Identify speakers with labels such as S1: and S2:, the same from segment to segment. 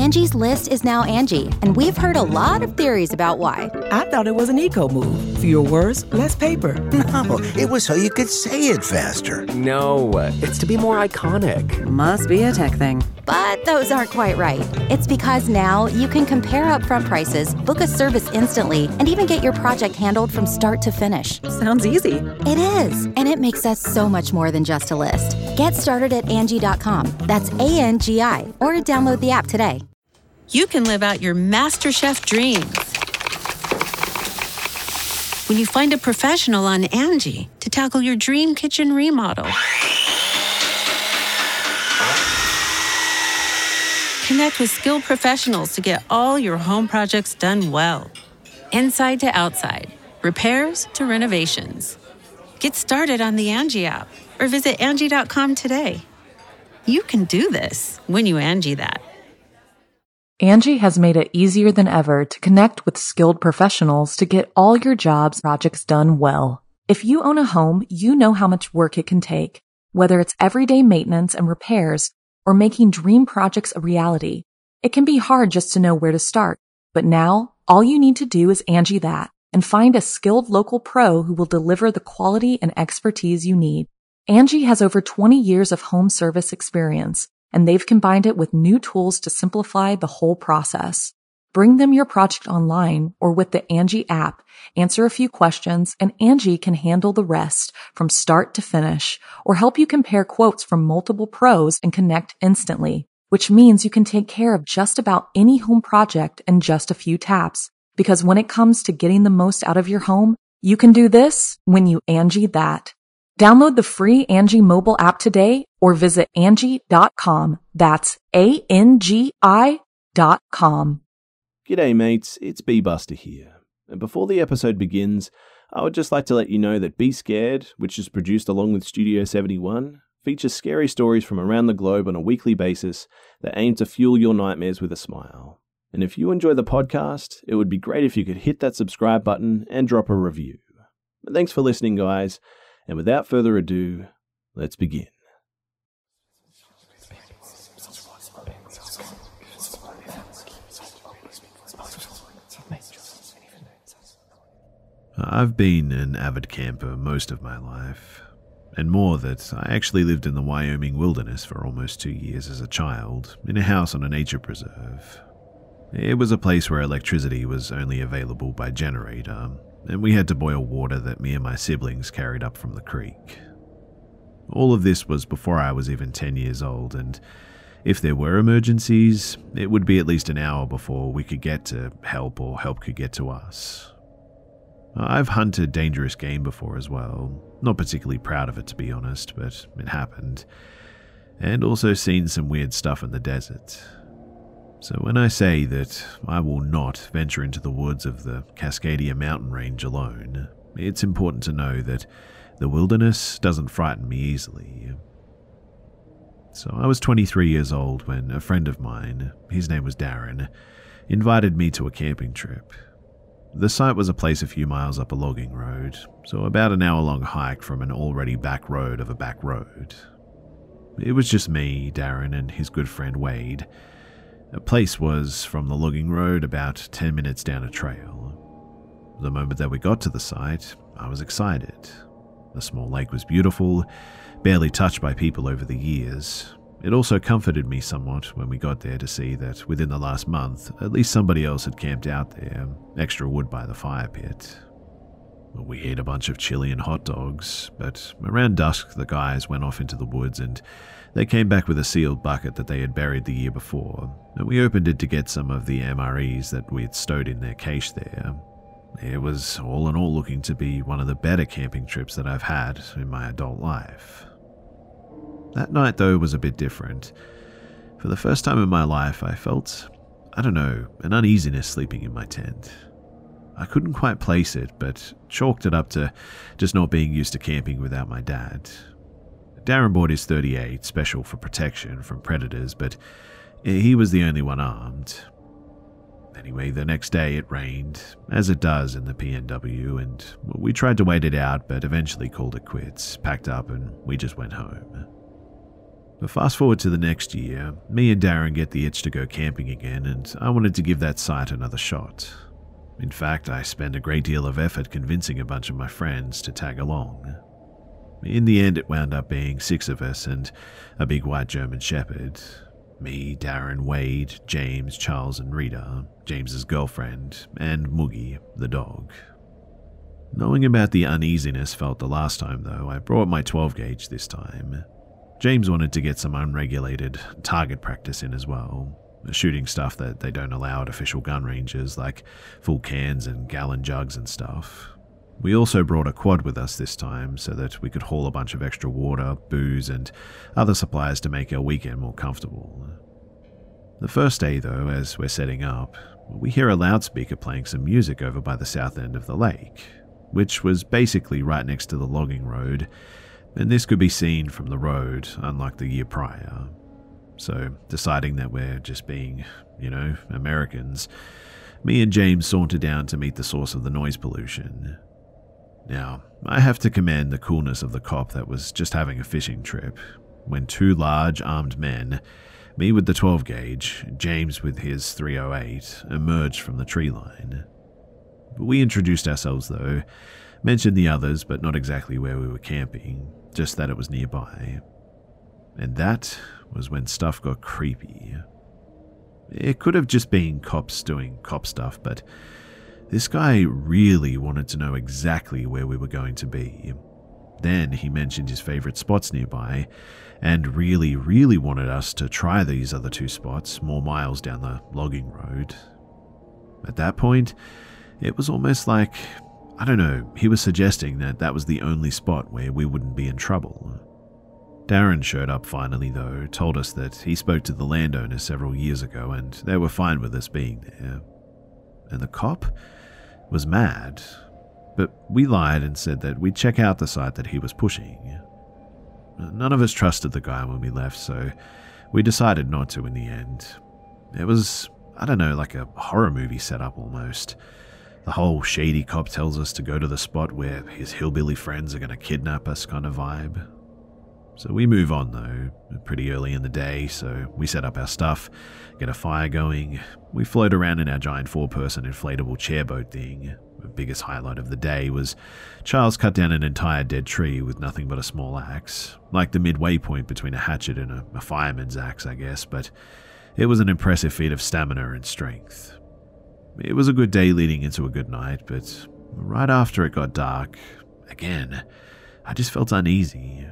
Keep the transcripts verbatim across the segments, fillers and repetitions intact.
S1: Angie's List is now Angie, and we've heard a lot of theories about why.
S2: I thought it was an eco move. Fewer words, less paper.
S3: No, it was so you could say it faster.
S4: No, it's to be more iconic.
S5: Must be a tech thing.
S1: But those aren't quite right. It's because now you can compare upfront prices, book a service instantly, and even get your project handled from start to finish.
S5: Sounds easy.
S1: It is, and it makes us so much more than just a list. Get started at Angie dot com. That's A N G I, or download the app today.
S6: You can live out your MasterChef dreams when you find a professional on Angie to tackle your dream kitchen remodel. Connect with skilled professionals to get all your home projects done well. Inside to outside, repairs to renovations. Get started on the Angie app or visit Angie dot com today. You can do this when you Angie that.
S7: Angie has made it easier than ever to connect with skilled professionals to get all your jobs projects done well. If you own a home, you know how much work it can take, whether it's everyday maintenance and repairs or making dream projects a reality. It can be hard just to know where to start, but now all you need to do is Angie that and find a skilled local pro who will deliver the quality and expertise you need. Angie has over twenty years of home service experience, and they've combined it with new tools to simplify the whole process. Bring them your project online or with the Angie app, answer a few questions, and Angie can handle the rest from start to finish, or help you compare quotes from multiple pros and connect instantly, which means you can take care of just about any home project in just a few taps. Because when it comes to getting the most out of your home, you can do this when you Angie that. Download the free Angie mobile app today or visit Angie dot com. That's A N G I dot com.
S8: G'day mates, it's B-Buster here. And before the episode begins, I would just like to let you know that Be Scared, which is produced along with Studio seventy-one, features scary stories from around the globe on a weekly basis that aim to fuel your nightmares with a smile. And if you enjoy the podcast, it would be great if you could hit that subscribe button and drop a review. But thanks for listening, guys. And without further ado, let's begin. I've been an avid camper most of my life, and more that I actually lived in the Wyoming wilderness for almost two years as a child, in a house on a nature preserve. It was a place where electricity was only available by generator, and we had to boil water that me and my siblings carried up from the creek. All of this was before I was even ten years old, and if there were emergencies, it would be at least an hour before we could get to help or help could get to us. I've hunted dangerous game before as well, not particularly proud of it to be honest, but it happened, and also seen some weird stuff in the desert. So when I say that I will not venture into the woods of the Cascadia mountain range alone, it's important to know that the wilderness doesn't frighten me easily. So I was twenty-three years old when a friend of mine, his name was Darren, invited me to a camping trip. The site was a place a few miles up a logging road, so about an hour-long hike from an already back road of a back road. It was just me, Darren, and his good friend Wade. The place was, from the logging road, about ten minutes down a trail. The moment that we got to the site, I was excited. The small lake was beautiful, barely touched by people over the years. It also comforted me somewhat when we got there to see that within the last month, at least somebody else had camped out there, extra wood by the fire pit. We ate a bunch of chili and hot dogs, but around dusk the guys went off into the woods and they came back with a sealed bucket that they had buried the year before, and we opened it to get some of the M R Es that we had stowed in their cache there. It was all in all looking to be one of the better camping trips that I've had in my adult life. That night, though, was a bit different. For the first time in my life, I felt, I don't know, an uneasiness sleeping in my tent. I couldn't quite place it, but chalked it up to just not being used to camping without my dad. Darren bought his thirty-eight, special for protection from predators, but he was the only one armed. Anyway, the next day it rained, as it does in the P N W, and we tried to wait it out, but eventually called it quits, packed up, and we just went home. But fast forward to the next year, me and Darren get the itch to go camping again, and I wanted to give that site another shot. In fact, I spent a great deal of effort convincing a bunch of my friends to tag along. In the end, it wound up being six of us and a big white German shepherd. Me, Darren, Wade, James, Charles and Rita, James's girlfriend, and Moogie, the dog. Knowing about the uneasiness felt the last time though, I brought my twelve gauge this time. James wanted to get some unregulated target practice in as well, shooting stuff that they don't allow at official gun ranges, like full cans and gallon jugs and stuff. We also brought a quad with us this time so that we could haul a bunch of extra water, booze, and other supplies to make our weekend more comfortable. The first day though, as we're setting up, we hear a loudspeaker playing some music over by the south end of the lake, which was basically right next to the logging road, and this could be seen from the road, unlike the year prior. So, deciding that we're just being, you know, Americans, me and James saunter down to meet the source of the noise pollution. Now, I have to commend the coolness of the cop that was just having a fishing trip, when two large, armed men, me with the twelve gauge, James with his three oh eight, emerged from the tree line. We introduced ourselves though, mentioned the others but not exactly where we were camping, just that it was nearby. And that was when stuff got creepy. It could have just been cops doing cop stuff, but this guy really wanted to know exactly where we were going to be. Then he mentioned his favorite spots nearby, and really, really wanted us to try these other two spots more miles down the logging road. At that point, it was almost like, I don't know, he was suggesting that that was the only spot where we wouldn't be in trouble. Darren showed up finally though, told us that he spoke to the landowner several years ago and they were fine with us being there. And the cop was mad, but we lied and said that we'd check out the site that he was pushing. None of us trusted the guy when we left, so we decided not to in the end. It was, I don't know, like a horror movie setup almost. The whole shady cop tells us to go to the spot where his hillbilly friends are going to kidnap us kind of vibe. So we move on though, pretty early in the day, so we set up our stuff, get a fire going, we float around in our giant four-person inflatable chairboat thing. The biggest highlight of the day was Charles cut down an entire dead tree with nothing but a small axe, like the midway point between a hatchet and a, a fireman's axe, I guess, but it was an impressive feat of stamina and strength. It was a good day leading into a good night, but right after it got dark, again, I just felt uneasy.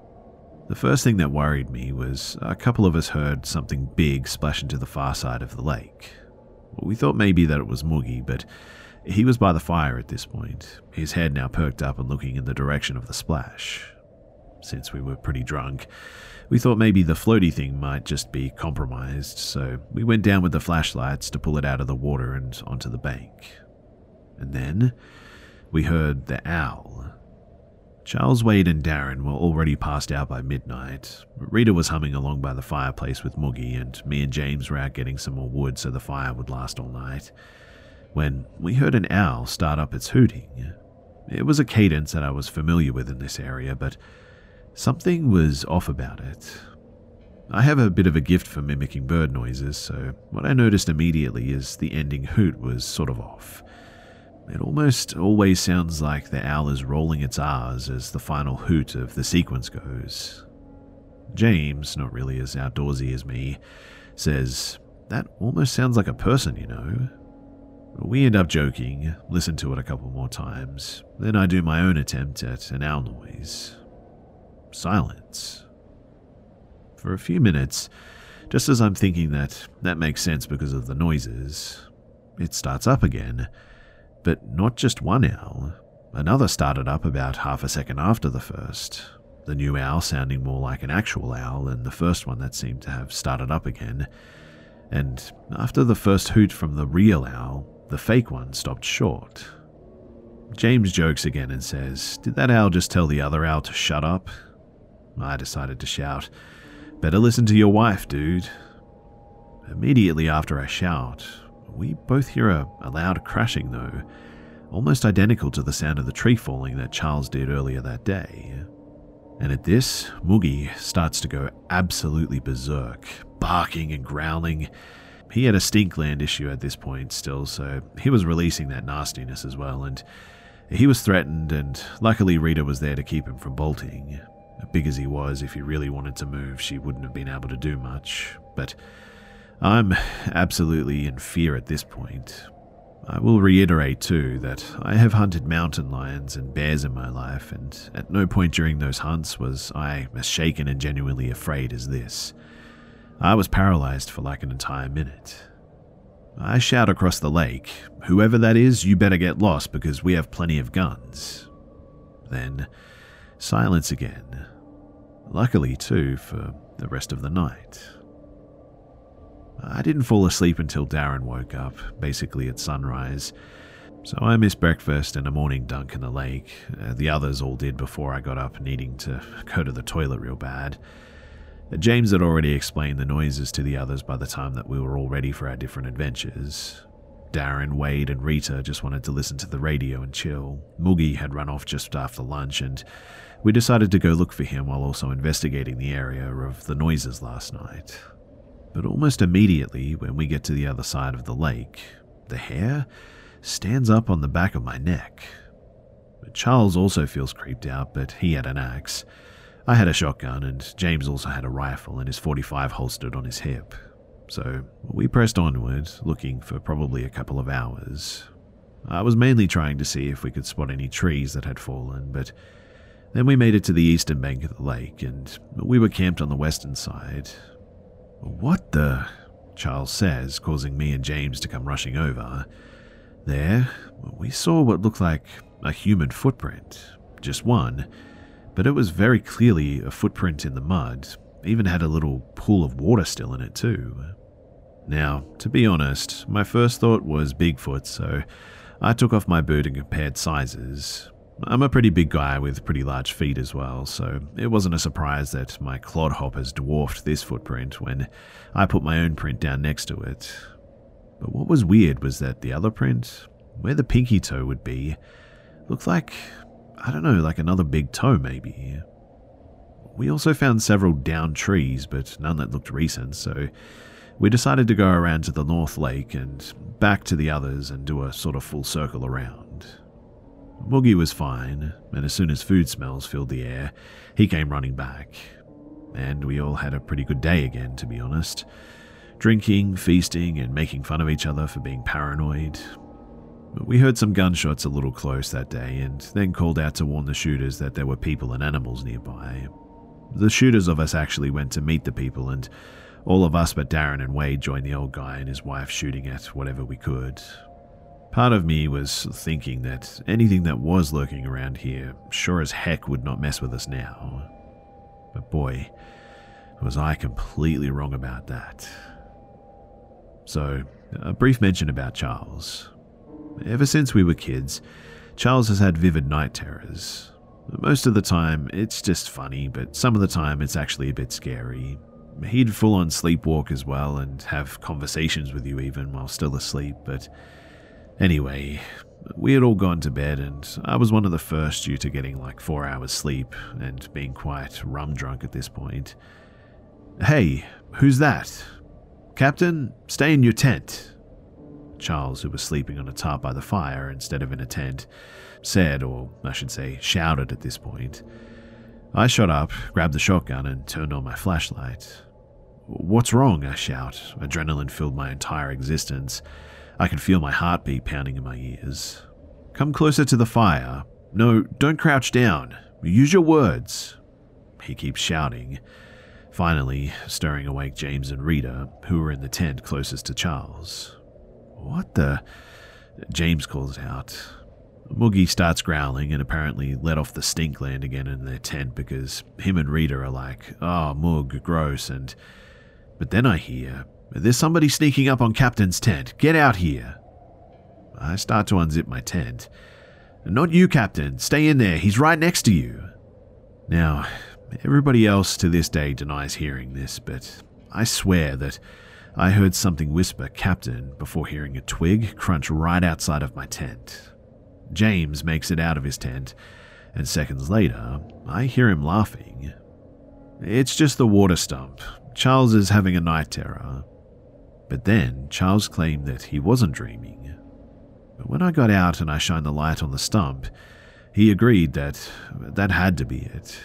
S8: The first thing that worried me was a couple of us heard something big splash into the far side of the lake. We thought maybe that it was Moogie, but he was by the fire at this point, his head now perked up and looking in the direction of the splash. Since we were pretty drunk, we thought maybe the floaty thing might just be compromised, so we went down with the flashlights to pull it out of the water and onto the bank. And then we heard the owl. Charles, Wade and Darren were already passed out by midnight. Rita was humming along by the fireplace with Moogie, and me and James were out getting some more wood so the fire would last all night, when we heard an owl start up its hooting. It was a cadence that I was familiar with in this area, but something was off about it. I have a bit of a gift for mimicking bird noises, so what I noticed immediately is the ending hoot was sort of off. It almost always sounds like the owl is rolling its R's as the final hoot of the sequence goes. James, not really as outdoorsy as me, says, "That almost sounds like a person, you know." We end up joking, listen to it a couple more times, then I do my own attempt at an owl noise. Silence. For a few minutes, just as I'm thinking that that makes sense because of the noises, it starts up again. But not just one owl. Another started up about half a second after the first, the new owl sounding more like an actual owl than the first one that seemed to have started up again. And after the first hoot from the real owl, the fake one stopped short. James jokes again and says, "Did that owl just tell the other owl to shut up?" I decided to shout, "Better listen to your wife, dude." Immediately after I shout, we both hear a, a loud crashing though, almost identical to the sound of the tree falling that Charles did earlier that day. And at this, Moogie starts to go absolutely berserk, barking and growling. He had a stink gland issue at this point still, so he was releasing that nastiness as well, and he was threatened, and luckily Rita was there to keep him from bolting. Big as he was, if he really wanted to move, she wouldn't have been able to do much. But I'm absolutely in fear at this point. I will reiterate too that I have hunted mountain lions and bears in my life, and at no point during those hunts was I as shaken and genuinely afraid as this. I was paralyzed for like an entire minute. I shout across the lake, "Whoever that is, you better get lost because we have plenty of guns." Then, silence again. Luckily, too, for the rest of the night. I didn't fall asleep until Darren woke up, basically at sunrise, so I missed breakfast and a morning dunk in the lake. Uh, the others all did before I got up, needing to go to the toilet real bad. James had already explained the noises to the others by the time that we were all ready for our different adventures. Darren, Wade, and Rita just wanted to listen to the radio and chill. Moogie had run off just after lunch, and we decided to go look for him while also investigating the area of the noises last night. But almost immediately, when we get to the other side of the lake, the hair stands up on the back of my neck. Charles also feels creeped out, but he had an axe. I had a shotgun, and James also had a rifle and his forty-five holstered on his hip. So we pressed onward, looking for probably a couple of hours. I was mainly trying to see if we could spot any trees that had fallen, but then we made it to the eastern bank of the lake, and we were camped on the western side. "What the?" Charles says, causing me and James to come rushing over. There, we saw what looked like a human footprint. Just one. But it was very clearly a footprint in the mud, even had a little pool of water still in it too. Now, to be honest, my first thought was Bigfoot, so I took off my boot and compared sizes. I'm a pretty big guy with pretty large feet as well, so it wasn't a surprise that my clodhoppers dwarfed this footprint when I put my own print down next to it. But what was weird was that the other print, where the pinky toe would be, looked like, I don't know, like another big toe maybe. We also found several downed trees, but none that looked recent, so we decided to go around to the North Lake and back to the others and do a sort of full circle around. Moogie was fine, and as soon as food smells filled the air, he came running back. And we all had a pretty good day again, to be honest. Drinking, feasting, and making fun of each other for being paranoid. We heard some gunshots a little close that day, and then called out to warn the shooters that there were people and animals nearby. The shooters of us actually went to meet the people, and all of us but Darren and Wade joined the old guy and his wife shooting at whatever we could. Part of me was thinking that anything that was lurking around here sure as heck would not mess with us now. But boy, was I completely wrong about that. So, a brief mention about Charles. Ever since we were kids, Charles has had vivid night terrors. Most of the time, it's just funny, but some of the time it's actually a bit scary. He'd full-on sleepwalk as well and have conversations with you even while still asleep, but anyway, we had all gone to bed and I was one of the first due to getting like four hours sleep and being quite rum drunk at this point. "Hey, who's that? Captain, stay in your tent." Charles, who was sleeping on a tarp by the fire instead of in a tent, said, or I should say shouted at this point. I shot up, grabbed the shotgun, and turned on my flashlight. "What's wrong?" I shout. Adrenaline filled my entire existence. I could feel my heartbeat pounding in my ears. "Come closer to the fire. No, don't crouch down. Use your words." He keeps shouting, finally stirring awake James and Rita, who were in the tent closest to Charles. "What the?" James calls out. Moogie starts growling and apparently let off the stink gland again in their tent because him and Rita are like, "Oh, Moog, gross," and... But then I hear, "There's somebody sneaking up on Captain's tent. Get out here." I start to unzip my tent. "Not you, Captain. Stay in there. He's right next to you." Now, everybody else to this day denies hearing this, but I swear that I heard something whisper "Captain" before hearing a twig crunch right outside of my tent. James makes it out of his tent, and seconds later, I hear him laughing. It's just the water stump. Charles is having a night terror. But then Charles claimed that he wasn't dreaming. But when I got out and I shined the light on the stump, he agreed that that had to be it.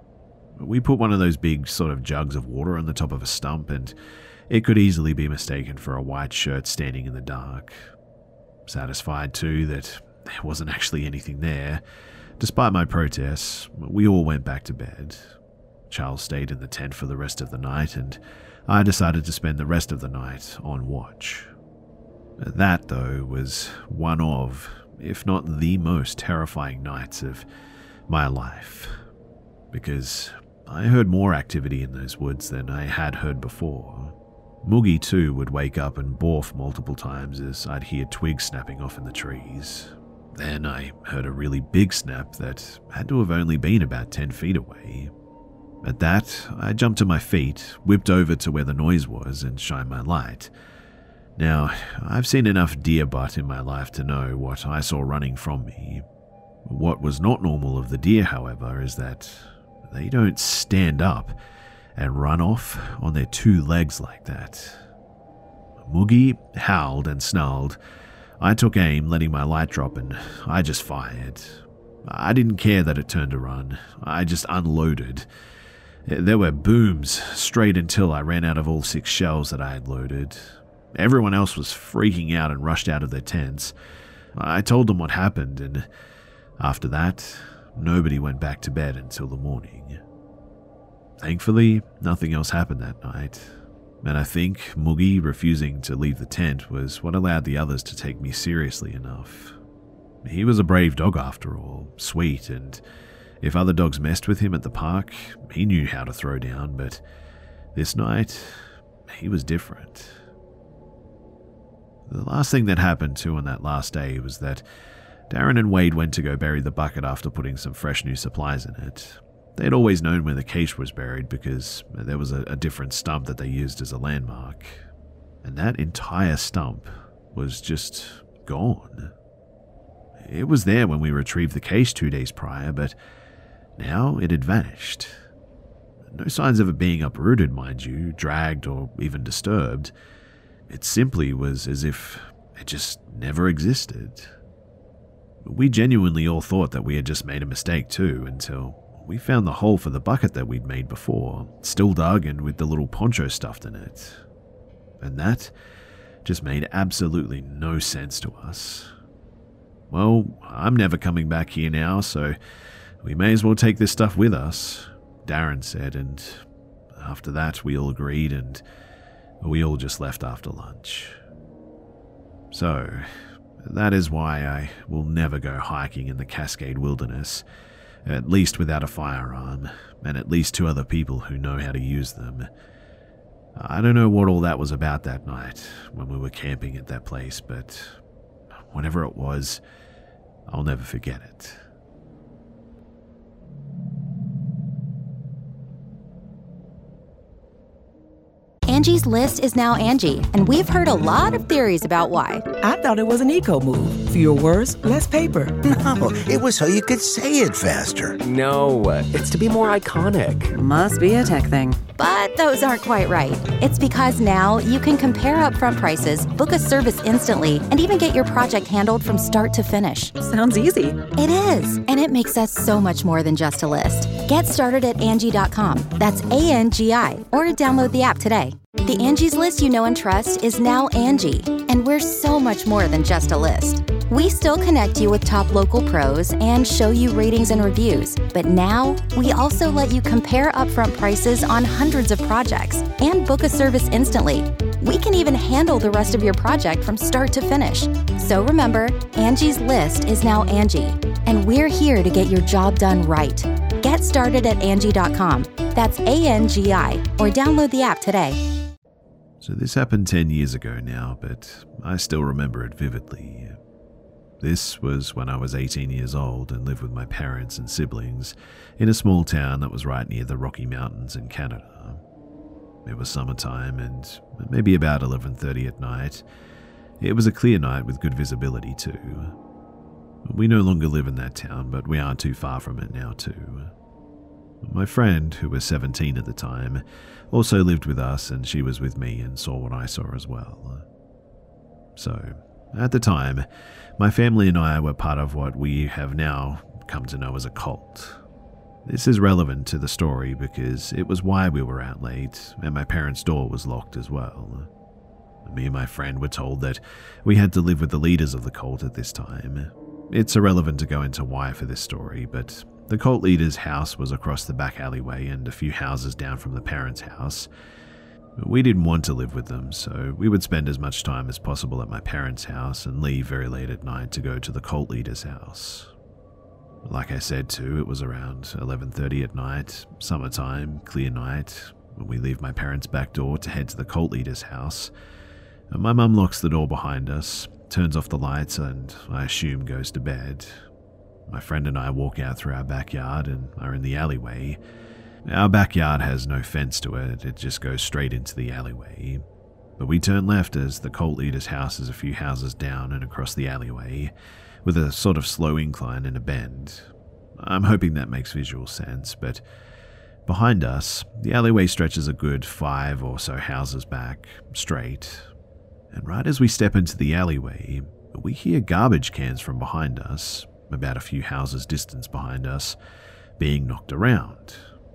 S8: We put one of those big sort of jugs of water on the top of a stump, and it could easily be mistaken for a white shirt standing in the dark. Satisfied too that there wasn't actually anything there, despite my protests, we all went back to bed. Charles stayed in the tent for the rest of the night, and I decided to spend the rest of the night on watch. That, though, was one of, if not the most terrifying nights of my life, because I heard more activity in those woods than I had heard before. Moogie, too, would wake up and borf multiple times as I'd hear twigs snapping off in the trees. Then I heard a really big snap that had to have only been about ten feet away. At that, I jumped to my feet, whipped over to where the noise was, and shined my light. Now, I've seen enough deer butt in my life to know what I saw running from me. What was not normal of the deer, however, is that they don't stand up and run off on their two legs like that. Moogie howled and snarled. I took aim, letting my light drop, and I just fired. I didn't care that it turned to run. I just unloaded. There were booms straight until I ran out of all six shells that I had loaded. Everyone else was freaking out and rushed out of their tents. I told them what happened, and after that, nobody went back to bed until the morning. Thankfully, nothing else happened that night, and I think Moogie refusing to leave the tent was what allowed the others to take me seriously enough. He was a brave dog after all, sweet, and if other dogs messed with him at the park, he knew how to throw down, but this night, he was different. The last thing that happened too on that last day was that Darren and Wade went to go bury the bucket after putting some fresh new supplies in it. They'd always known where the cache was buried because there was a, a different stump that they used as a landmark. And that entire stump was just gone. It was there when we retrieved the cache two days prior, but now it had vanished. No signs of it being uprooted, mind you, dragged, or even disturbed. It simply was as if it just never existed. We genuinely all thought that we had just made a mistake too, until we found the hole for the bucket that we'd made before, still dug and with the little poncho stuffed in it. And that just made absolutely no sense to us. Well, I'm never coming back here now, so we may as well take this stuff with us, Darren said, and after that we all agreed, and we all just left after lunch. So, that is why I will never go hiking in the Cascade Wilderness, at least without a firearm, and at least two other people who know how to use them. I don't know what all that was about that night when we were camping at that place, but whatever it was, I'll never forget it.
S1: Angie's List is now Angie, and we've heard a lot of theories about why.
S2: I thought it was an eco move. Fewer words, less paper.
S3: No, it was so you could say it faster.
S4: No, it's to be more iconic.
S5: Must be a tech thing.
S1: But those aren't quite right. It's because now you can compare upfront prices, book a service instantly, and even get your project handled from start to finish.
S5: Sounds easy.
S1: It is, and it makes us so much more than just a list. Get started at Angie dot com. That's A N G I, or download the app today. The Angie's List you know and trust is now Angie, and we're so much more than just a list. We still connect you with top local pros and show you ratings and reviews, but now we also let you compare upfront prices on hundreds of projects and book a service instantly. We can even handle the rest of your project from start to finish. So remember, Angie's List is now Angie, and we're here to get your job done right. Get started at Angie dot com. That's A N G I, or download the app today.
S8: So this happened ten years ago now, but I still remember it vividly. This was when I was eighteen years old and lived with my parents and siblings in a small town that was right near the Rocky Mountains in Canada. It was summertime and maybe about eleven thirty at night. It was a clear night with good visibility too. We no longer live in that town, but we aren't too far from it now too. My friend, who was seventeen at the time, also lived with us, and she was with me and saw what I saw as well. So, at the time, my family and I were part of what we have now come to know as a cult. This is relevant to the story because it was why we were out late, and my parents' door was locked as well. Me and my friend were told that we had to live with the leaders of the cult at this time. It's irrelevant to go into why for this story, but the cult leader's house was across the back alleyway and a few houses down from the parents' house. We didn't want to live with them, so we would spend as much time as possible at my parents' house and leave very late at night to go to the cult leader's house. Like I said too, it was around eleven thirty at night, summertime, clear night, when we leave my parents' back door to head to the cult leader's house. And my mum locks the door behind us, turns off the lights, and I assume goes to bed. My friend and I walk out through our backyard and are in the alleyway. Our backyard has no fence to it, it just goes straight into the alleyway. But we turn left as the cult leader's house is a few houses down and across the alleyway, with a sort of slow incline and a bend. I'm hoping that makes visual sense, but behind us, the alleyway stretches a good five or so houses back, straight. And right as we step into the alleyway, we hear garbage cans from behind us, about a few houses distance behind us, being knocked around.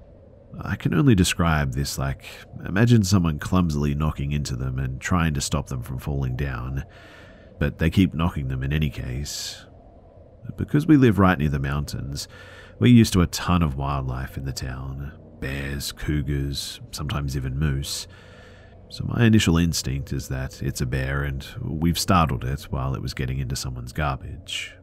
S8: I can only describe this like, imagine someone clumsily knocking into them and trying to stop them from falling down, but they keep knocking them in any case. Because we live right near the mountains, we're used to a ton of wildlife in the town. Bears, cougars, sometimes even moose. So my initial instinct is that it's a bear and we've startled it while it was getting into someone's garbage.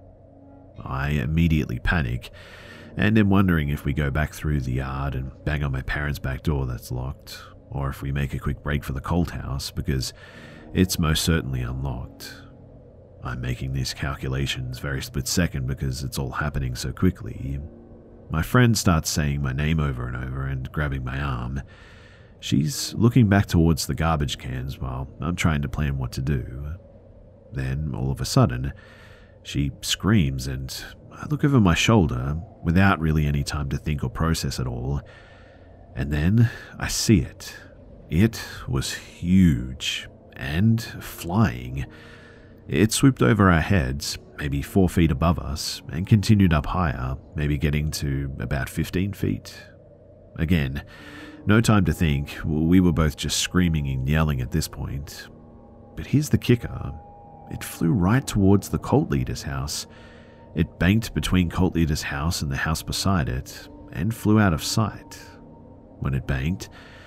S8: I immediately panic and am wondering if we go back through the yard and bang on my parents' back door that's locked, or if we make a quick break for the cult house because it's most certainly unlocked. I'm making these calculations very split second because it's all happening so quickly. My friend starts saying my name over and over and grabbing my arm. She's looking back towards the garbage cans while I'm trying to plan what to do. Then, all of a sudden, she screams and I look over my shoulder without really any time to think or process at all. And then I see it. It was huge and flying. It swooped over our heads, maybe four feet above us, and continued up higher, maybe getting to about fifteen feet. Again, no time to think, we were both just screaming and yelling at this point. But here's the kicker. It flew right towards the cult leader's house. It banked between cult leader's house and the house beside it, and flew out of sight. When it banked,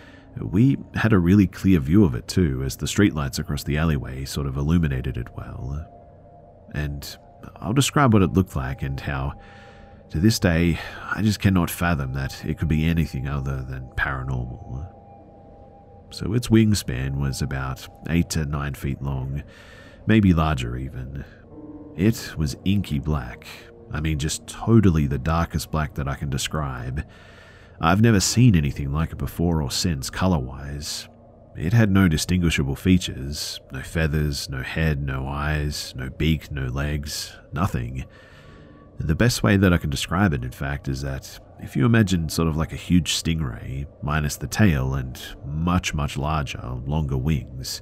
S8: we had a really clear view of it too, as the streetlights across the alleyway sort of illuminated it well. And I'll describe what it looked like and how, to this day, I just cannot fathom that it could be anything other than paranormal. So its wingspan was about eight to nine feet long, maybe larger even. It was inky black. I mean, just totally the darkest black that I can describe. I've never seen anything like it before or since, color-wise. It had no distinguishable features, no feathers, no head, no eyes, no beak, no legs, nothing. The best way that I can describe it, in fact, is that if you imagine sort of like a huge stingray, minus the tail and much, much larger, longer wings.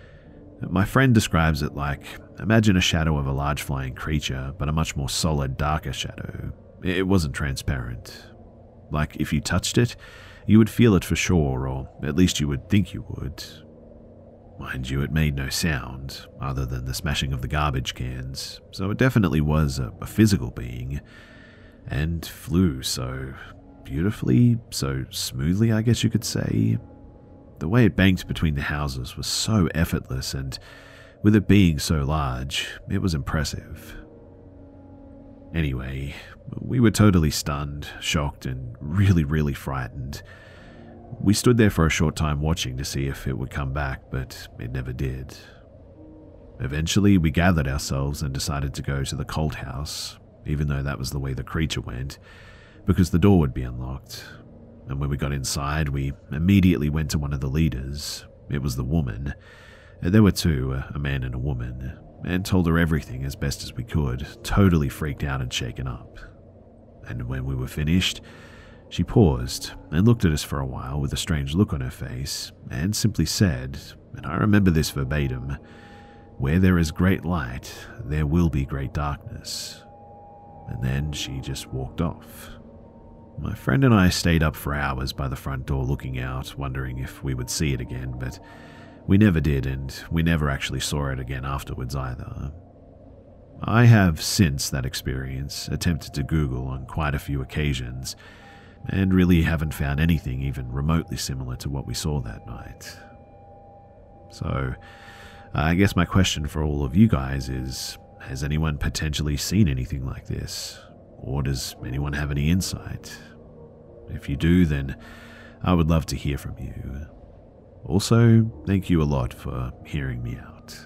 S8: My friend describes it like, imagine a shadow of a large flying creature, but a much more solid, darker shadow. It wasn't transparent. Like, if you touched it, you would feel it for sure, or at least you would think you would. Mind you, it made no sound, other than the smashing of the garbage cans, so it definitely was a, a physical being, and flew so beautifully, so smoothly, I guess you could say. The way it banked between the houses was so effortless, and with it being so large, it was impressive. Anyway, we were totally stunned, shocked, and really, really frightened. We stood there for a short time watching to see if it would come back, but it never did. Eventually, we gathered ourselves and decided to go to the cult house, even though that was the way the creature went, because the door would be unlocked. And when we got inside, we immediately went to one of the leaders. It was the woman. There were two, a man and a woman. and told her everything as best as we could, totally freaked out and shaken up. And when we were finished, she paused and looked at us for a while with a strange look on her face and simply said, and I remember this verbatim, "Where there is great light, there will be great darkness." And then she just walked off. My friend and I stayed up for hours by the front door looking out, wondering if we would see it again, but we never did, and we never actually saw it again afterwards either. I have, since that experience, attempted to Google on quite a few occasions, and really haven't found anything even remotely similar to what we saw that night. So, I guess my question for all of you guys is, has anyone potentially seen anything like this? Or does anyone have any insight? If you do, then I would love to hear from you. Also, thank you a lot for hearing me out.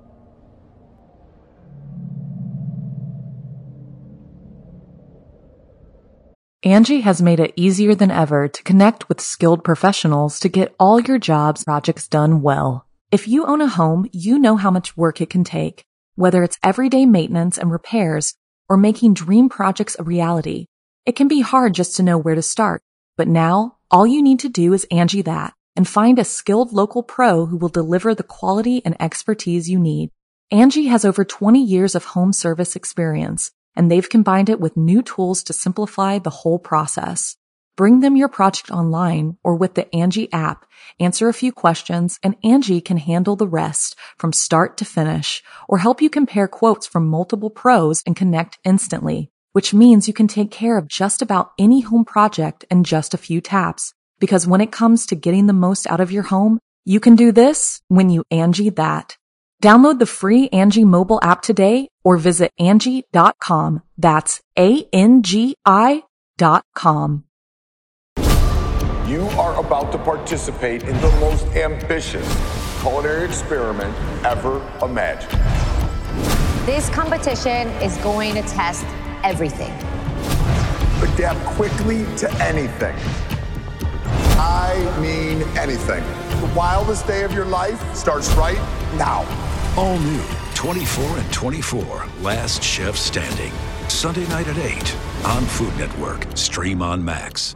S7: Angie has made it easier than ever to connect with skilled professionals to get all your jobs projects done well. If you own a home, you know how much work it can take, whether it's everyday maintenance and repairs or making dream projects a reality. It can be hard just to know where to start, but now all you need to do is Angie that and find a skilled local pro who will deliver the quality and expertise you need. Angie has over twenty years of home service experience, and they've combined it with new tools to simplify the whole process. Bring them your project online or with the Angie app, answer a few questions, and Angie can handle the rest from start to finish, or help you compare quotes from multiple pros and connect instantly, which means you can take care of just about any home project in just a few taps. Because when it comes to getting the most out of your home, you can do this when you Angie that. Download the free Angie mobile app today or visit Angie dot com. That's A N G I dot com.
S5: You are about to participate in the most ambitious culinary experiment ever imagined.
S9: This competition is going to test everything.
S5: Adapt quickly to anything. I mean anything. The wildest day of your life starts right now.
S10: All new twenty-four and twenty-four, Last Chef Standing. Sunday night at eight on Food Network. Stream on Max.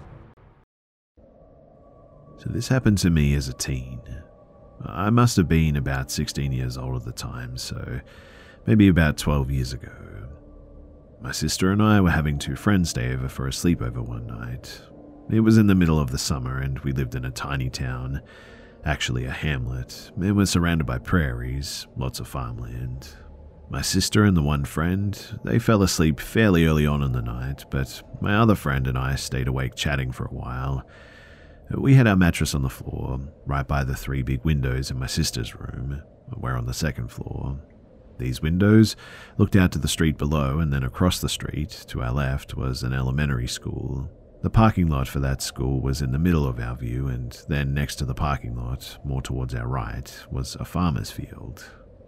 S8: So this happened to me as a teen. I must have been about sixteen years old at the time, so maybe about twelve years ago. My sister and I were having two friends stay over for a sleepover one night. It was in the middle of the summer and we lived in a tiny town, actually a hamlet. It was surrounded by prairies, lots of farmland. My sister and the one friend, they fell asleep fairly early on in the night, but my other friend and I stayed awake chatting for a while. We had our mattress on the floor, right by the three big windows in my sister's room. We're on the second floor. These windows looked out to the street below, and then across the street, to our left, was an elementary school. The parking lot for that school was in the middle of our view, and then next to the parking lot, more towards our right, was a farmer's field.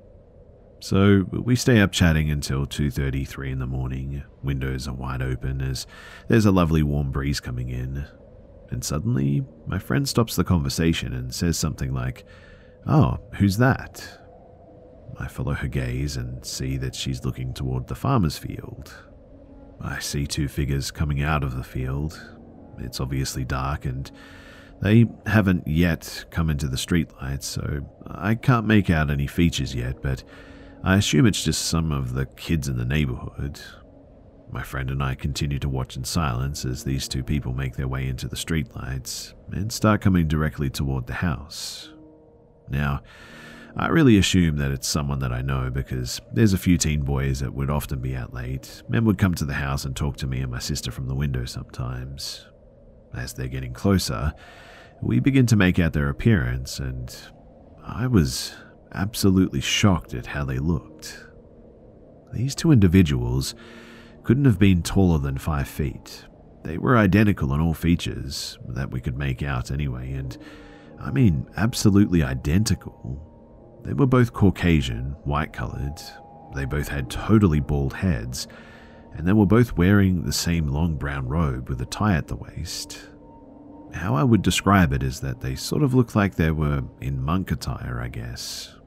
S8: So we stay up chatting until two thirty-three in the morning. Windows are wide open as there's a lovely warm breeze coming in. And suddenly, my friend stops the conversation and says something like, "Oh, who's that?" I follow her gaze and see that she's looking toward the farmer's field. I see two figures coming out of the field. It's obviously dark and they haven't yet come into the streetlights, so I can't make out any features yet, but I assume it's just some of the kids in the neighborhood. My friend and I continue to watch in silence as these two people make their way into the streetlights and start coming directly toward the house. Now, I really assume that it's someone that I know because there's a few teen boys that would often be out late and would come to the house and talk to me and my sister from the window sometimes. As they're getting closer, we begin to make out their appearance, and I was absolutely shocked at how they looked. These two individuals couldn't have been taller than five feet. They were identical in all features that we could make out anyway, and I mean absolutely identical. They were both Caucasian, white-colored. They both had totally bald heads, and they were both wearing the same long brown robe with a tie at the waist. How I would describe it is that they sort of looked like they were in monk attire, I guess.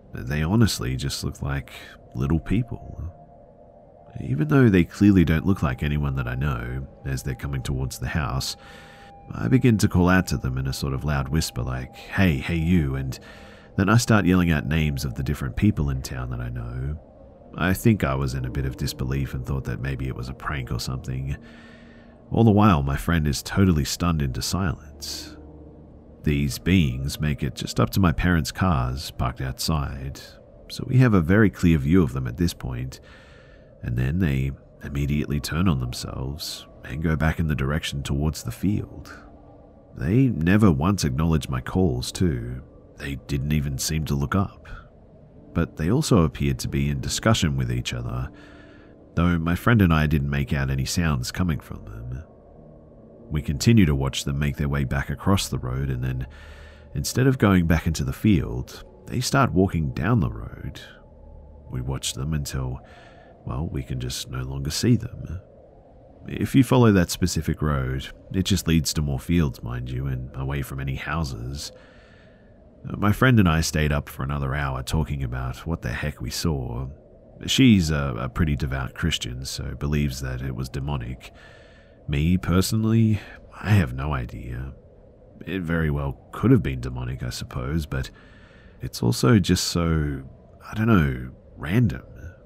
S8: They honestly just look like little people. Even though they clearly don't look like anyone that I know, as they're coming towards the house, I begin to call out to them in a sort of loud whisper like, "Hey, hey you," and then I start yelling out names of the different people in town that I know. I think I was in a bit of disbelief and thought that maybe it was a prank or something. All the while, my friend is totally stunned into silence. These beings make it just up to my parents' cars parked outside, so we have a very clear view of them at this point, and then they immediately turn on themselves and go back in the direction towards the field. They never once acknowledged my calls, too. They didn't even seem to look up. But they also appeared to be in discussion with each other, though my friend and I didn't make out any sounds coming from them. We continue to watch them make their way back across the road, and then, instead of going back into the field, they start walking down the road. We watch them until, well, we can just no longer see them. If you follow that specific road, it just leads to more fields, mind you, and away from any houses. My friend and I stayed up for another hour talking about what the heck we saw. She's a, a pretty devout Christian, so believes that it was demonic. Me, personally, I have no idea. It very well could have been demonic, I suppose, but it's also just so, I don't know, random.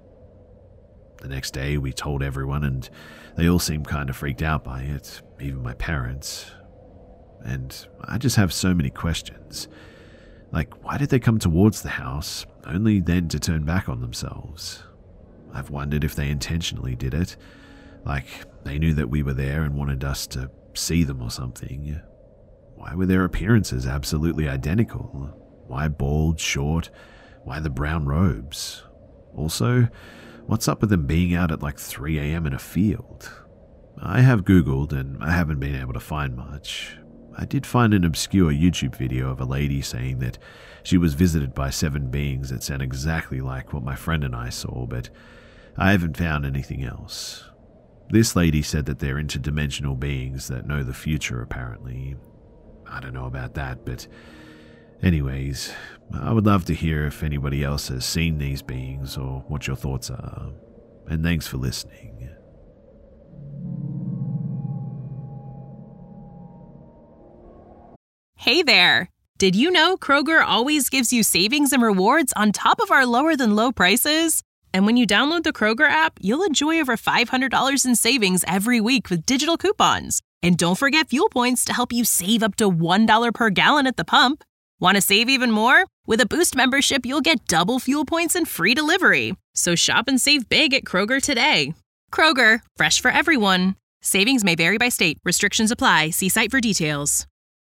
S8: The next day we told everyone, and they all seemed kind of freaked out by it, even my parents. And I just have so many questions. Like, why did they come towards the house, only then to turn back on themselves? I've wondered if they intentionally did it. Like, they knew that we were there and wanted us to see them or something. Why were their appearances absolutely identical? Why bald, short? Why the brown robes? Also, what's up with them being out at like three a.m. in a field? I have Googled and I haven't been able to find much. I did find an obscure YouTube video of a lady saying that she was visited by seven beings that sound exactly like what my friend and I saw, but I haven't found anything else. This lady said that they're interdimensional beings that know the future, apparently. I don't know about that, but anyways, I would love to hear if anybody else has seen these beings or what your thoughts are. And thanks for listening.
S11: Hey there! Did you know Kroger always gives you savings and rewards on top of our lower than low prices? And when you download the Kroger app, you'll enjoy over five hundred dollars in savings every week with digital coupons. And don't forget fuel points to help you save up to one dollar per gallon at the pump. Want to save even more? With a Boost membership, you'll get double fuel points and free delivery. So shop and save big at Kroger today. Kroger, fresh for everyone. Savings may vary by state. Restrictions apply. See site for details.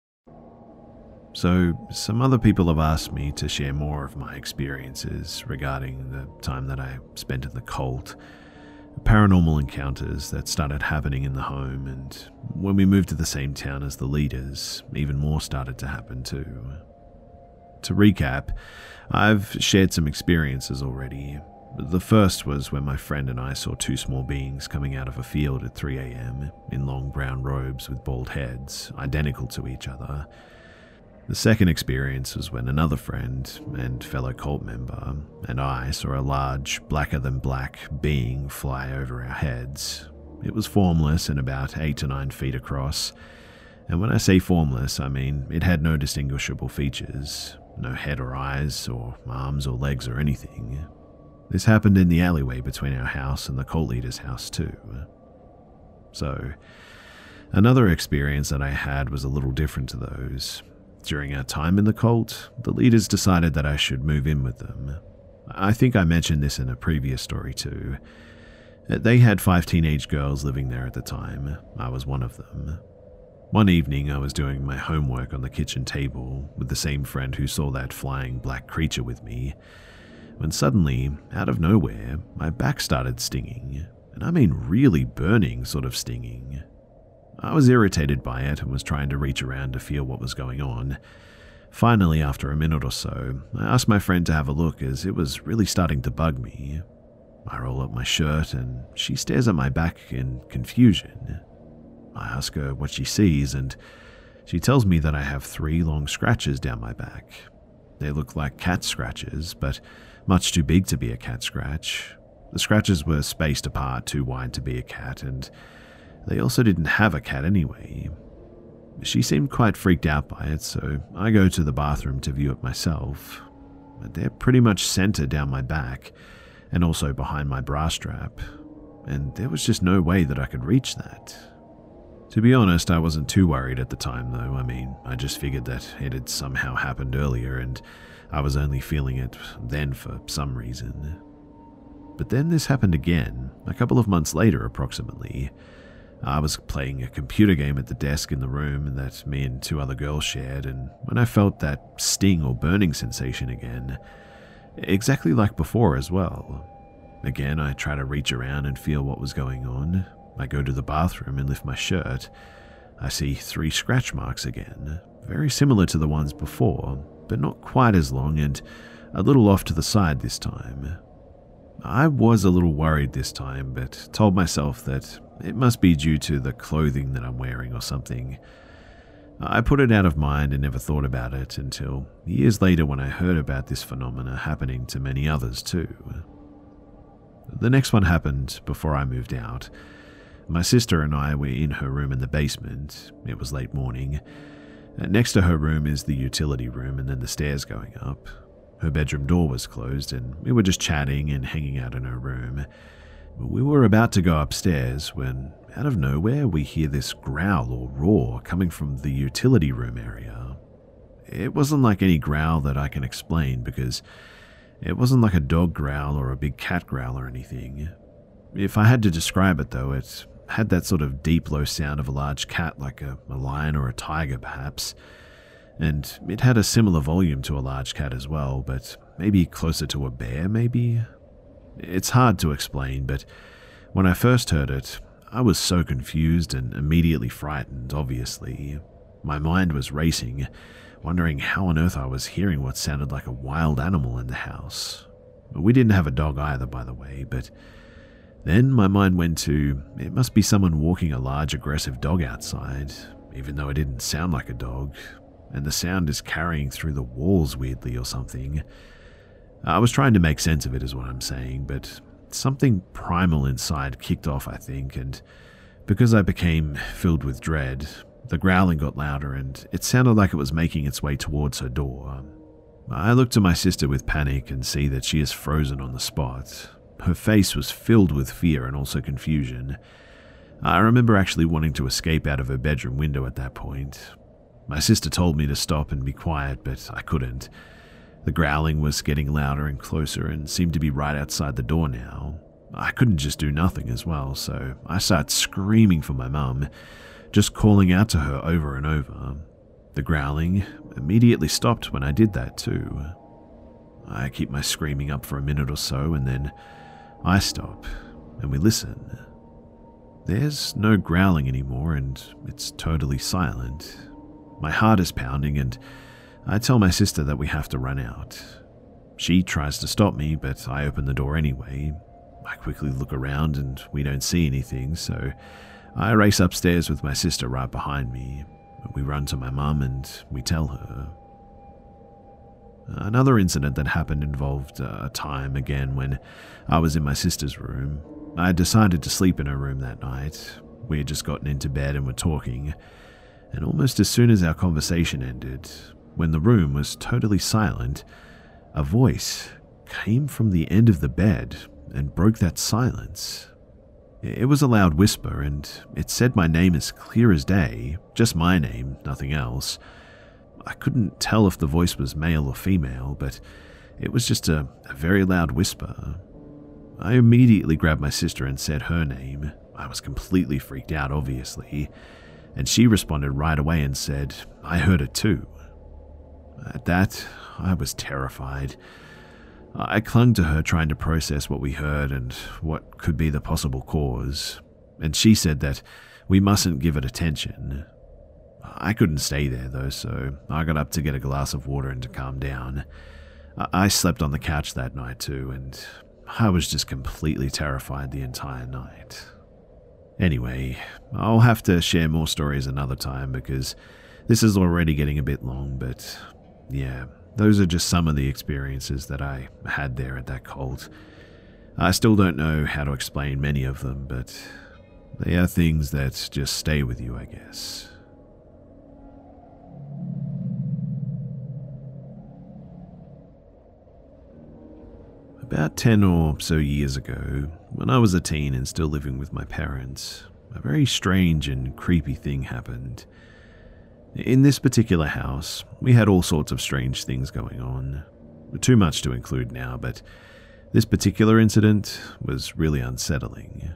S8: So, some other people have asked me to share more of my experiences regarding the time that I spent in the cult, paranormal encounters that started happening in the home, and when we moved to the same town as the leaders, even more started to happen too. To recap, I've shared some experiences already. The first was when my friend and I saw two small beings coming out of a field at three a.m. in long brown robes with bald heads, identical to each other. The second experience was when another friend and fellow cult member and I saw a large, blacker-than-black being fly over our heads. It was formless and about eight to nine feet across, and when I say formless, I mean it had no distinguishable features, no head or eyes or arms or legs or anything. This happened in the alleyway between our house and the cult leader's house too. So, another experience that I had was a little different to those. During our time in the cult, the leaders decided that I should move in with them. I think I mentioned this in a previous story too. They had five teenage girls living there at the time. I was one of them. One evening, I was doing my homework on the kitchen table with the same friend who saw that flying black creature with me, when suddenly, out of nowhere, my back started stinging, and I mean really burning sort of stinging. I was irritated by it and was trying to reach around to feel what was going on. Finally, after a minute or so, I asked my friend to have a look as it was really starting to bug me. I roll up my shirt and she stares at my back in confusion. I ask her what she sees and she tells me that I have three long scratches down my back. They looked like cat scratches, but much too big to be a cat scratch. The scratches were spaced apart too wide to be a cat, and they also didn't have a cat anyway. She seemed quite freaked out by it, so I go to the bathroom to view it myself. But they're pretty much centered down my back, and also behind my bra strap, and there was just no way that I could reach that. To be honest, I wasn't too worried at the time though. I mean, I just figured that it had somehow happened earlier, and I was only feeling it then for some reason. But then this happened again, a couple of months later approximately. I was playing a computer game at the desk in the room that me and two other girls shared, and when I felt that sting or burning sensation again, exactly like before as well. Again, I try to reach around and feel what was going on. I go to the bathroom and lift my shirt. I see three scratch marks again, very similar to the ones before, but not quite as long and a little off to the side this time. I was a little worried this time, but told myself that it must be due to the clothing that I'm wearing or something. I put it out of mind and never thought about it until years later when I heard about this phenomena happening to many others too. The next one happened before I moved out. My sister and I were in her room in the basement. It was late morning. Next to her room is the utility room and then the stairs going up. Her bedroom door was closed and we were just chatting and hanging out in her room. We were about to go upstairs when, out of nowhere, we hear this growl or roar coming from the utility room area. It wasn't like any growl that I can explain because it wasn't like a dog growl or a big cat growl or anything. If I had to describe it though, it had that sort of deep low sound of a large cat, like a, a lion or a tiger perhaps, and it had a similar volume to a large cat as well, but maybe closer to a bear maybe? It's hard to explain, but when I first heard it, I was so confused and immediately frightened, obviously. My mind was racing, wondering how on earth I was hearing what sounded like a wild animal in the house. We didn't have a dog either, by the way, but then my mind went to, it must be someone walking a large aggressive dog outside, even though it didn't sound like a dog, and the sound is carrying through the walls weirdly or something. I was trying to make sense of it is what I'm saying, but something primal inside kicked off, I think, and because I became filled with dread, the growling got louder and it sounded like it was making its way towards her door. I looked to my sister with panic and see that she is frozen on the spot. Her face was filled with fear and also confusion. I remember actually wanting to escape out of her bedroom window at that point. My sister told me to stop and be quiet, but I couldn't. The growling was getting louder and closer and seemed to be right outside the door now. I couldn't just do nothing as well, so I started screaming for my mum, just calling out to her over and over. The growling immediately stopped when I did that too. I keep my screaming up for a minute or so and then I stop and we listen. There's no growling anymore and it's totally silent. My heart is pounding and I tell my sister that we have to run out. She tries to stop me, but I open the door anyway. I quickly look around and we don't see anything, so I race upstairs with my sister right behind me. We run to my mum and we tell her. Another incident that happened involved a time again when I was in my sister's room. I had decided to sleep in her room that night. We had just gotten into bed and were talking, and almost as soon as our conversation ended, when the room was totally silent, a voice came from the end of the bed and broke that silence. It was a loud whisper, and it said my name as clear as day, just my name, nothing else. I couldn't tell if the voice was male or female, but it was just a, a very loud whisper. I immediately grabbed my sister and said her name. I was completely freaked out, obviously, and she responded right away and said, I heard it too. At that, I was terrified. I clung to her trying to process what we heard and what could be the possible cause, and she said that we mustn't give it attention. I couldn't stay there though, so I got up to get a glass of water and to calm down. I slept on the couch that night too, and I was just completely terrified the entire night. Anyway, I'll have to share more stories another time because this is already getting a bit long, but yeah, those are just some of the experiences that I had there at that cult. I still don't know how to explain many of them, but they are things that just stay with you, I guess. About ten or so years ago, when I was a teen and still living with my parents, a very strange and creepy thing happened. In this particular house, we had all sorts of strange things going on. Too much to include now, but this particular incident was really unsettling.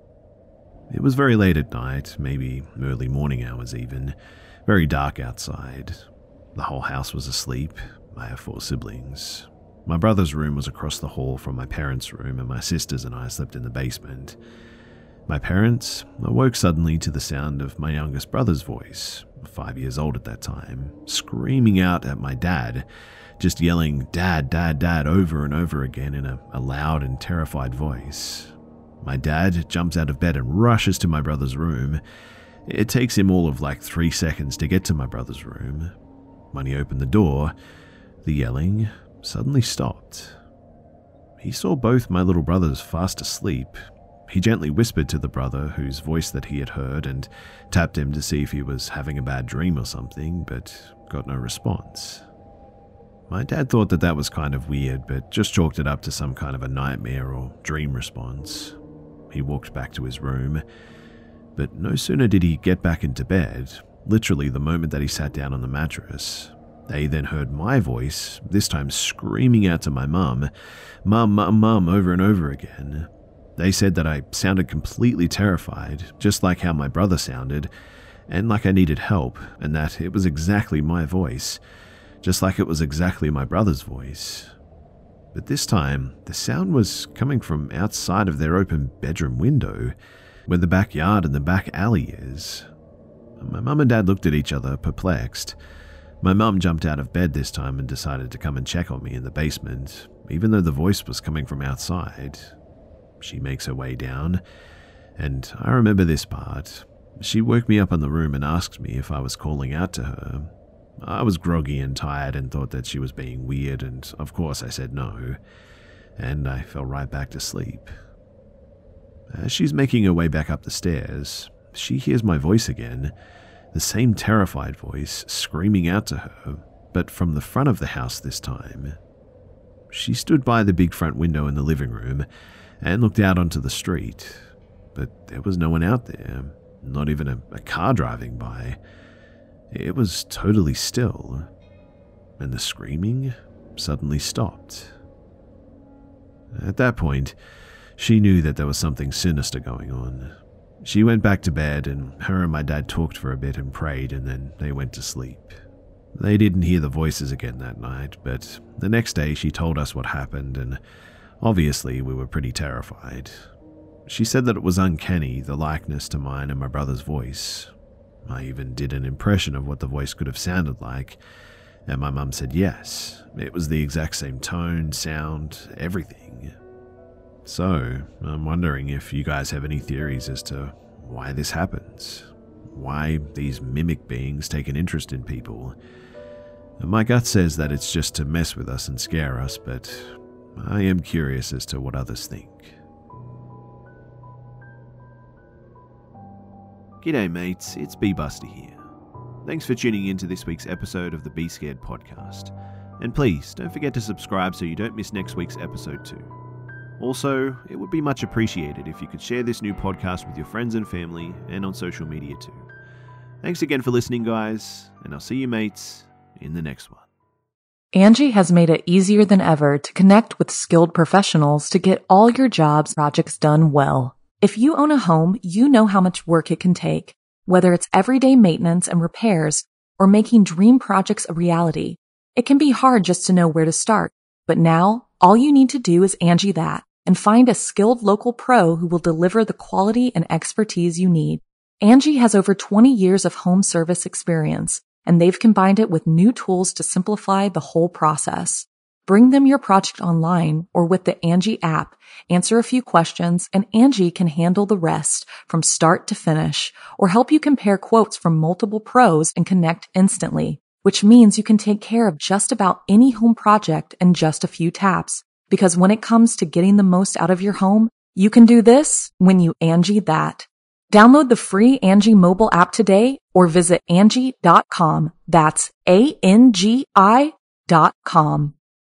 S8: It was very late at night, maybe early morning hours even, very dark outside. The whole house was asleep. I have four siblings. My brother's room was across the hall from my parents' room, and my sisters and I slept in the basement. My parents awoke suddenly to the sound of my youngest brother's voice, five years old at that time, screaming out at my dad, just yelling, "Dad, Dad, Dad," over and over again in a, a loud and terrified voice. My dad jumps out of bed and rushes to my brother's room. It takes him all of like three seconds to get to my brother's room. When he opened the door, the yelling suddenly stopped. He saw both my little brothers fast asleep. He gently whispered to the brother whose voice that he had heard and tapped him to see if he was having a bad dream or something, but got no response. My dad thought that that was kind of weird, but just chalked it up to some kind of a nightmare or dream response. He walked back to his room, but no sooner did he get back into bed, literally the moment that he sat down on the mattress, they then heard my voice, this time screaming out to my mum, "Mum, mum, mum," over and over again. They said that I sounded completely terrified, just like how my brother sounded, and like I needed help, and that it was exactly my voice, just like it was exactly my brother's voice. But this time, the sound was coming from outside of their open bedroom window, where the backyard and the back alley is. My mum and dad looked at each other, perplexed. My mum jumped out of bed this time and decided to come and check on me in the basement, even though the voice was coming from outside. She makes her way down, and I remember this part. She woke me up in the room and asked me if I was calling out to her. I was groggy and tired and thought that she was being weird, and of course I said no, and I fell right back to sleep. As she's making her way back up the stairs, she hears my voice again, the same terrified voice screaming out to her, but from the front of the house this time. She stood by the big front window in the living room and looked out onto the street, but there was no one out there, not even a, a car driving by. It was totally still, and the screaming suddenly stopped. At that point, she knew that there was something sinister going on. She went back to bed, and her and my dad talked for a bit and prayed, and then they went to sleep. They didn't hear the voices again that night, but the next day she told us what happened, and obviously we were pretty terrified. She said that it was uncanny, the likeness to mine and my brother's voice. I even did an impression of what the voice could have sounded like, and my mum said yes, it was the exact same tone, sound, everything. So, I'm wondering if you guys have any theories as to why this happens, why these mimic beings take an interest in people. My gut says that it's just to mess with us and scare us, but I am curious as to what others think. G'day mates, it's B-Buster here. Thanks for tuning in to this week's episode of the Be Scared podcast. And please, don't forget to subscribe so you don't miss next week's episode too. Also, it would be much appreciated if you could share this new podcast with your friends and family and on social media too. Thanks again for listening, guys, and I'll see you mates in the next one.
S7: Angie has made it easier than ever to connect with skilled professionals to get all your jobs projects done well. If you own a home, you know how much work it can take, whether it's everyday maintenance and repairs or making dream projects a reality. It can be hard just to know where to start, but now all you need to do is Angie that and find a skilled local pro who will deliver the quality and expertise you need. Angie has over twenty years of home service experience, and they've combined it with new tools to simplify the whole process. Bring them your project online or with the Angie app, answer a few questions, and Angie can handle the rest from start to finish or help you compare quotes from multiple pros and connect instantly. which means you can take care of just about any home project in just a few taps. Because when it comes to getting the most out of your home, you can do this when you Angie that. Download the free Angie mobile app today or visit Angie dot com. That's A N G I dot com.